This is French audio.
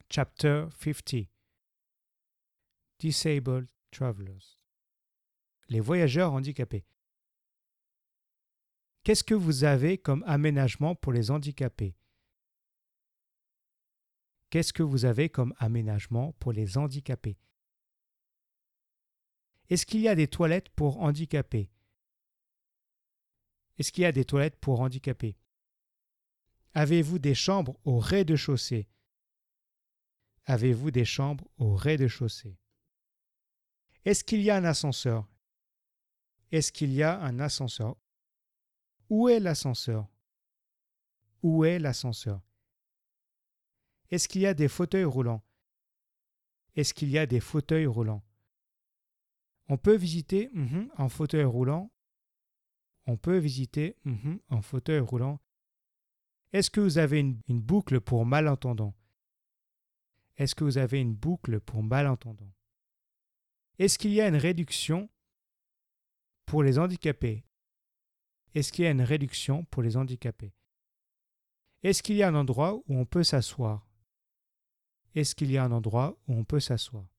Chapter 50. Disabled Travelers. Les voyageurs handicapés. Qu'est-ce que vous avez comme aménagement pour les handicapés? Qu'est-ce que vous avez comme aménagement pour les handicapés? Est-ce qu'il y a des toilettes pour handicapés? Est-ce qu'il y a des toilettes pour handicapés? Avez-vous des chambres au rez-de-chaussée? Avez-vous des chambres au rez-de-chaussée? Est-ce qu'il y a un ascenseur? Est-ce qu'il y a un ascenseur? Où est l'ascenseur? Où est l'ascenseur? Est-ce qu'il y a des fauteuils roulants? Est-ce qu'il y a des fauteuils roulants? On peut visiter en fauteuil roulant. On peut visiter en fauteuil roulant. Est-ce que vous avez une boucle pour malentendants? Est-ce que vous avez une boucle pour malentendants? Est-ce qu'il y a une réduction pour les handicapés? Est-ce qu'il y a une réduction pour les handicapés? Est-ce qu'il y a un endroit où on peut s'asseoir? Est-ce qu'il y a un endroit où on peut s'asseoir?